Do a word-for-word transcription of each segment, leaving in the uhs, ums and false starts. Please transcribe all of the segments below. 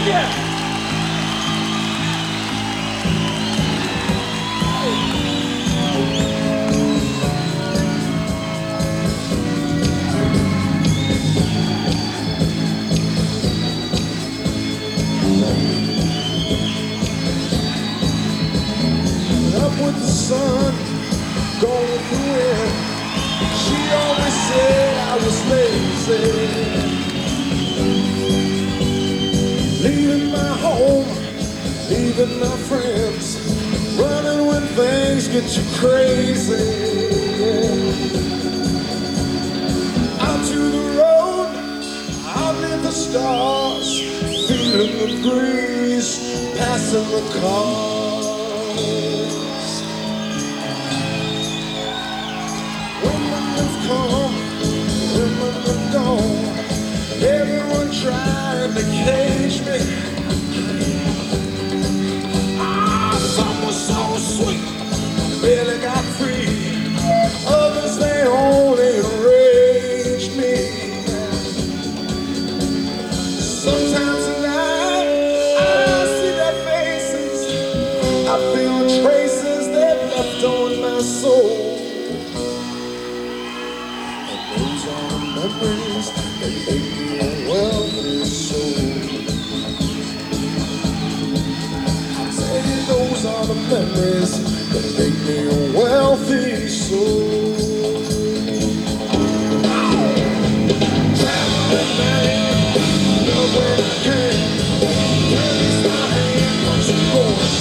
Yeah. Up with the sun, going through it. She always said I was lazy. Leaving my home, leaving my friends, running when things get you crazy. Out to the road, out near the stars, feeling the breeze, passing the cars. Women have come, women have gone, everyone trying to cage me. Ah, some were so sweet, barely got free. Others, they only enraged me. Sometimes at night, I see their faces, I feel the traces they've left on my soul. And those are the memories that make me a wealthy soul. I tell you, those are the memories that make me a wealthy soul. Traveling man, love when I can, release my hand once you're gone.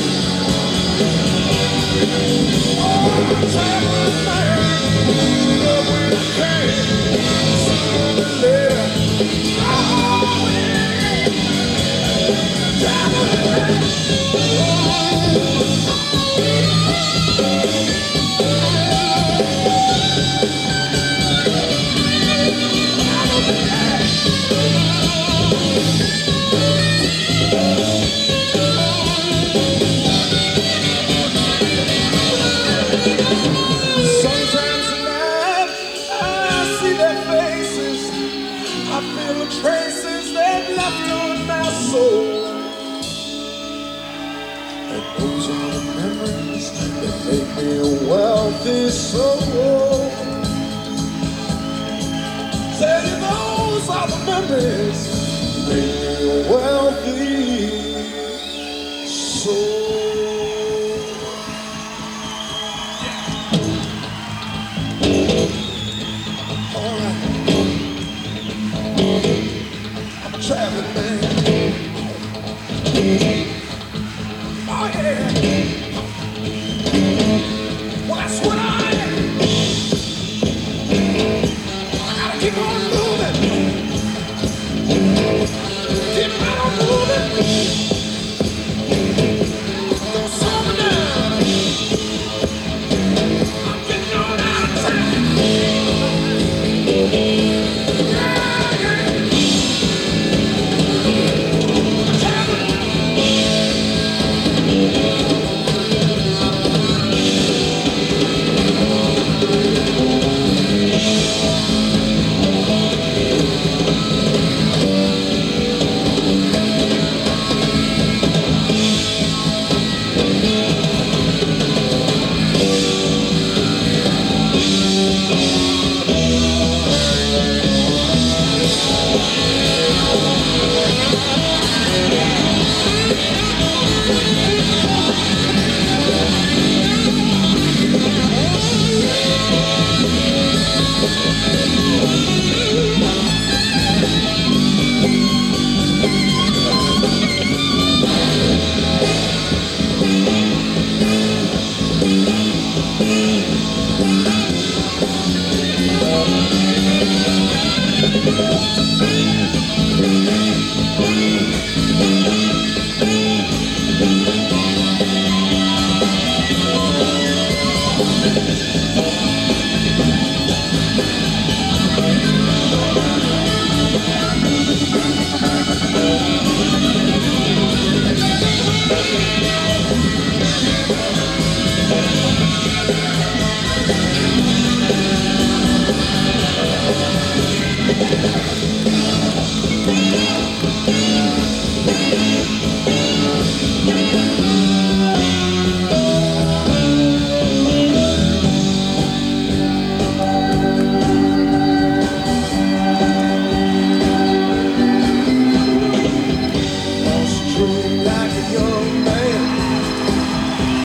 Oh, traveling man, love when I can, sooner than later. Oh, traveling man. Sometimes at night, I see their faces, I feel the traces they've left on my soul. And those are the memories that make me a wealthy soul. Tell you, those are the memories that make me a wealthy soul. All right. I'm a traveling man.